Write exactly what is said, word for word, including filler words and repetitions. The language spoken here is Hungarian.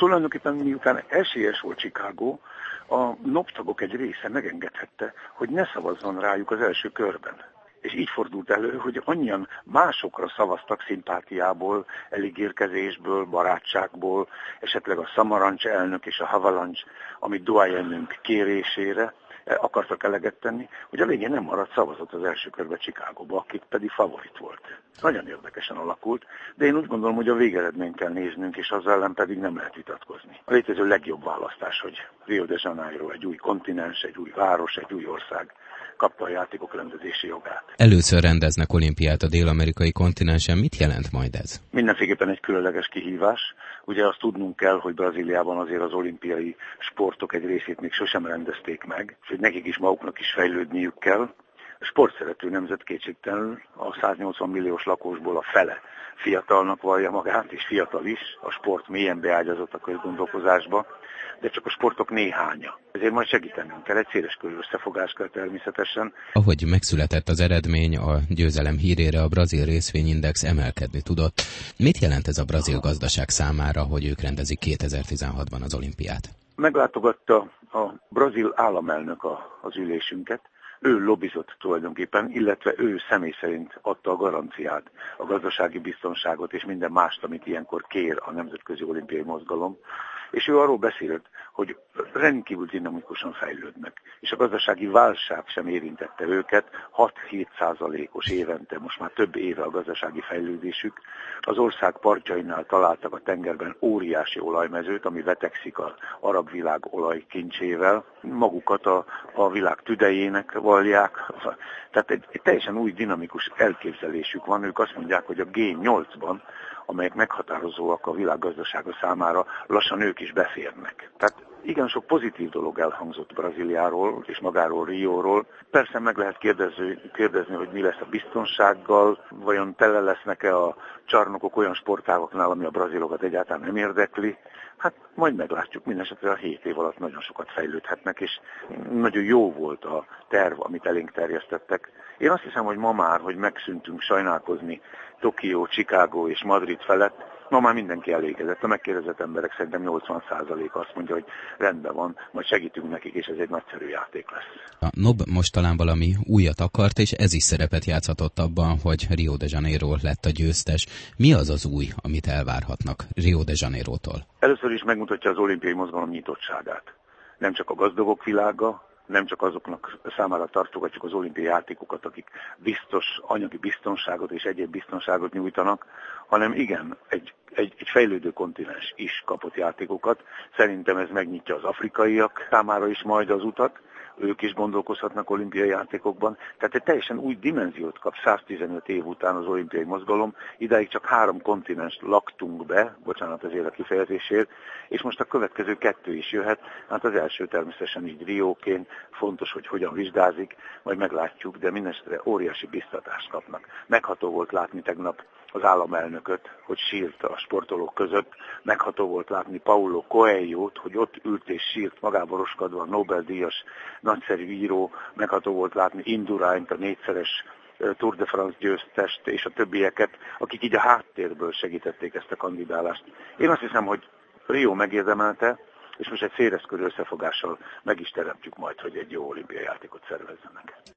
Tulajdonképpen miután esélyes volt Chicago, a noptagok egy része megengedhette, hogy ne szavazzon rájuk az első körben. És így fordult elő, hogy annyian másokra szavaztak szimpátiából, elígérkezésből, barátságból, esetleg a Samaranch elnök és a Haviland, amit doyenünk kérésére akartak eleget tenni, hogy a végén nem maradt szavazott az első körbe Chicagóba, akik pedig favorit volt. Nagyon érdekesen alakult, de én úgy gondolom, hogy a végeredményt kell néznünk, és az ellen pedig nem lehet vitatkozni. A létező legjobb választás, hogy Rio de Janeiro egy új kontinens, egy új város, egy új ország kapta a játékok rendezési jogát. Először rendeznek olimpiát a dél-amerikai kontinensen. Mit jelent majd ez? Mindenféleképpen egy különleges kihívás. Ugye azt tudnunk kell, hogy Brazíliában azért az olimpiai sportok egy részét még sosem rendezték meg, és hogy nekik is maguknak is fejlődniük kell. A sportszerető nemzet kétségtelenül a száznyolcvan milliós lakosból a fele fiatalnak vallja magát, és fiatal is. A sport mélyen beágyazott a közgondolkozásba, de csak a sportok néhánya. Ezért majd segítenünk kell, egy széleskörű összefogás kell természetesen. Ahogy megszületett az eredmény, a győzelem hírére a brazil részvényindex emelkedni tudott. Mit jelent ez a brazil gazdaság számára, hogy ők rendezik kétezer-tizenhatban az olimpiát? Meglátogatta a brazil államelnök a, az ülésünket. Ő lobbizott tulajdonképpen, illetve ő személy szerint adta a garanciát, a gazdasági biztonságot és minden mást, amit ilyenkor kér a Nemzetközi Olimpiai Mozgalom. És ő arról beszélt, hogy rendkívül dinamikusan fejlődnek, és a gazdasági válság sem érintette őket, hat-hét százalékos évente, most már több éve a gazdasági fejlődésük. Az ország partjainál találtak a tengerben óriási olajmezőt, ami vetekszik az arab világ olajkincsével. Magukat a, a világ tüdejének vallják, tehát egy, egy teljesen új dinamikus elképzelésük van. Ők azt mondják, hogy a gé nyolcban, amelyek meghatározóak a világgazdasága számára, lassan ők is beférnek. Tehát igen sok pozitív dolog elhangzott Brazíliáról és magáról Rióról. Persze meg lehet kérdezni, kérdezni, hogy mi lesz a biztonsággal, vajon tele lesznek-e a csarnokok olyan sportágoknál, ami a brazilokat egyáltalán nem érdekli. Hát majd meglátjuk, mindenesetre a hét év alatt nagyon sokat fejlődhetnek, és nagyon jó volt a terv, amit elénk terjesztettek. Én azt hiszem, hogy ma már, hogy megszűntünk sajnálkozni Tokió, Chicago és Madrid felett, ma már mindenki elégedett. A megkérdezett emberek szerintem nyolcvan százalék azt mondja, hogy rendben van, majd segítünk nekik, és ez egy nagyszerű játék lesz. A NOB most talán valami újat akart, és ez is szerepet játszhatott abban, hogy Rio de Janeiro lett a győztes. Mi az az új, amit elvárhatnak Rio de Janeirótól? Először is megmutatja az olimpiai mozgalom nyitottságát. Nem csak a gazdagok világa, nem csak azoknak számára tartogatjuk az olimpiai játékokat, akik biztos anyagi biztonságot és egyéb biztonságot nyújtanak, hanem igen, egy, egy, egy fejlődő kontinens is kapott játékokat. Szerintem ez megnyitja az afrikaiak számára is majd az utat, ők is gondolkozhatnak olimpiai játékokban. Tehát egy teljesen új dimenziót kap száztizenöt év után az olimpiai mozgalom. Idáig csak három kontinenst laktunk be, bocsánat ezért a kifejezésért, és most a következő kettő is jöhet. Hát az első természetesen így Rióként, fontos, hogy hogyan vizsgázik, majd meglátjuk, de mindenesetre óriási biztatást kapnak. Megható volt látni tegnap az államelnököt, hogy sírt a sportolók között. Megható volt látni Paulo Coelho-t, hogy ott ült és sírt magába roskadva, a Nobel-díjas nagyszerű író. Megható volt látni Induraint, a négyszeres Tour de France győztest és a többieket, akik így a háttérből segítették ezt a kandidálást. Én azt hiszem, hogy Rio megérdemelte, és most egy széleskörű összefogással meg is teremtjük majd, hogy egy jó olimpiai játékot szervezzenek.